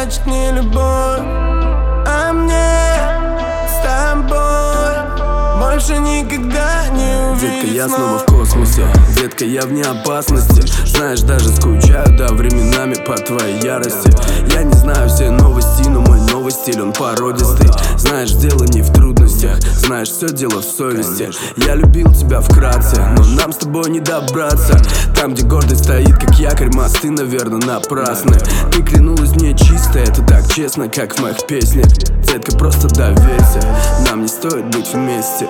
значит не любовь. А мне с тобой больше никогда не увидеть. Детка, я снова в космосе, детка, я вне опасности. Знаешь, даже скучаю, да, временами по твоей ярости. Я не знаю все новости, но мой новый стиль, он породистый. Знаешь, дело не в трудностях, знаешь, все дело в совести. Я любил тебя вкратце, но нам с тобой не добраться. Там, где гордость стоит, как якорь, мосты, наверное, напрасны. Ты клянулась мне чисто, это так честно, как в моих песнях. Детка, просто доверься, нам не стоит быть вместе.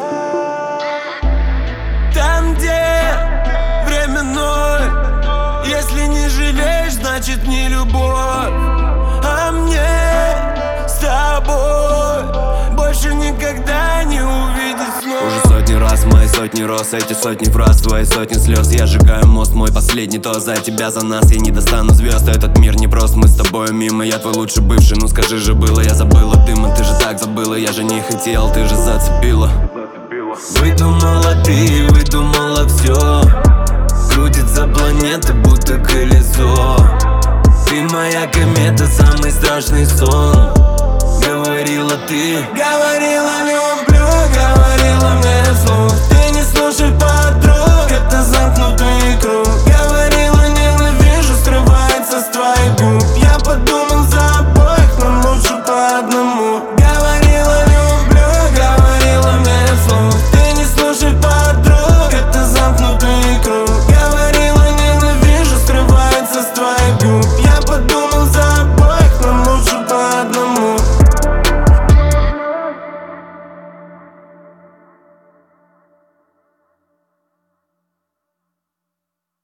Там, где время ноль, если не жалеешь, значит не любовь. А мне с тобой больше никогда не увидеть снова. Уже сотни раз мои сотни роз, эти сотни фраз, твои сотни слез. Я сжигаю мост, мой последний тост. За тебя, за нас, я не достану звезд. Этот мир не прост, мы с тобой мимо. Я твой лучший бывший, ну скажи же было. Я забыла дыма, ты же так забыла. Я же не хотел, ты же зацепила. Выдумала ты, выдумала все. Крутится планета, будто колесо. Ты моя комета, самый страшный сон. Говорила ты, говорила люблю, говорила мне слово.